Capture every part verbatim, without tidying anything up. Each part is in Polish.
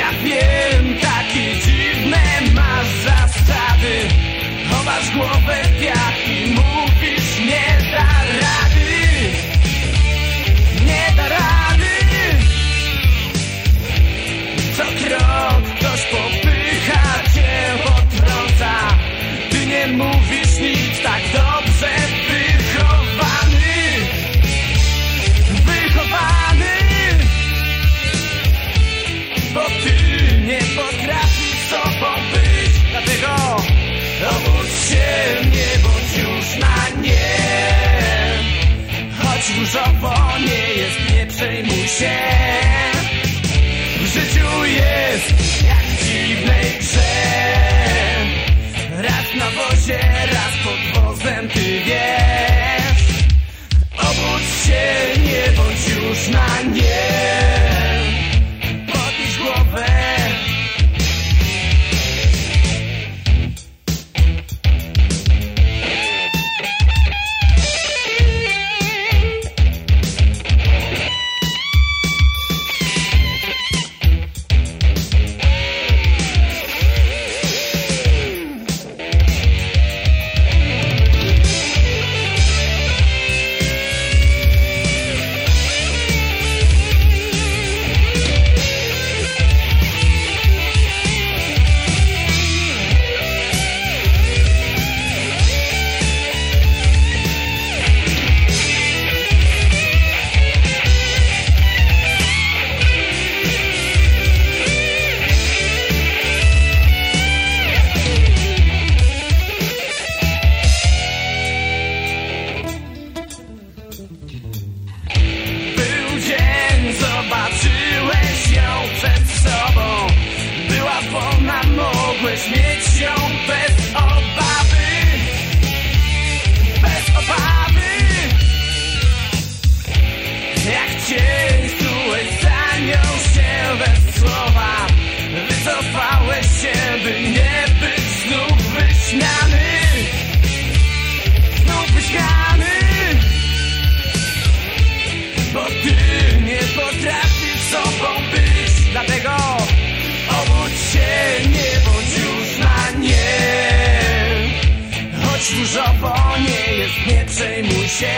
Ja wiem, takie dziwne masz zasady. Chowasz głowę w piach i mówisz nie da rady. Nie da rady. Co krok ktoś popycha cię, potrąca. Ty nie mówisz nic, tak dobrze wychowany. Wychowany. Bo ty nie potrafisz sobą być. Dlatego obudź się, nie bądź już na nie. Choć różowo nie jest, nie przejmuj się. W życiu jest jak w dziwnej grze. Raz na wozie, raz pod wozem, ty wiesz. Obudź się, nie bądź już na nie. Podnieś głowę. Zobaczyłeś ją przed sobą. Była wolna, mogłeś mieć ją bez obawy. Bez obawy. Jak cień czułeś za nią się bez słowa. Wycofałeś się, by nie być znów wyśmiany. Znów wyśmiany. Bo ty nie potrafisz sobą być. Dlatego obudź się, nie bądź już na nie. Choć różowo nie jest, nie przejmuj się.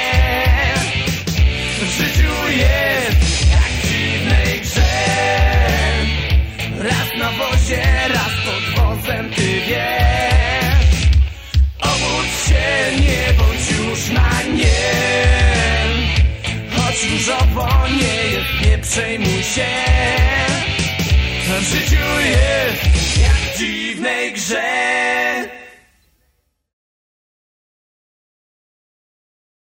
W życiu jest jak w dziwnej grze. Raz na wozie, raz pod wozem, ty wiesz. Obudź się, nie bądź już na nie. Choć różowo nie jest, nie przejmuj się. W życiu jest jak w dziwnej grze.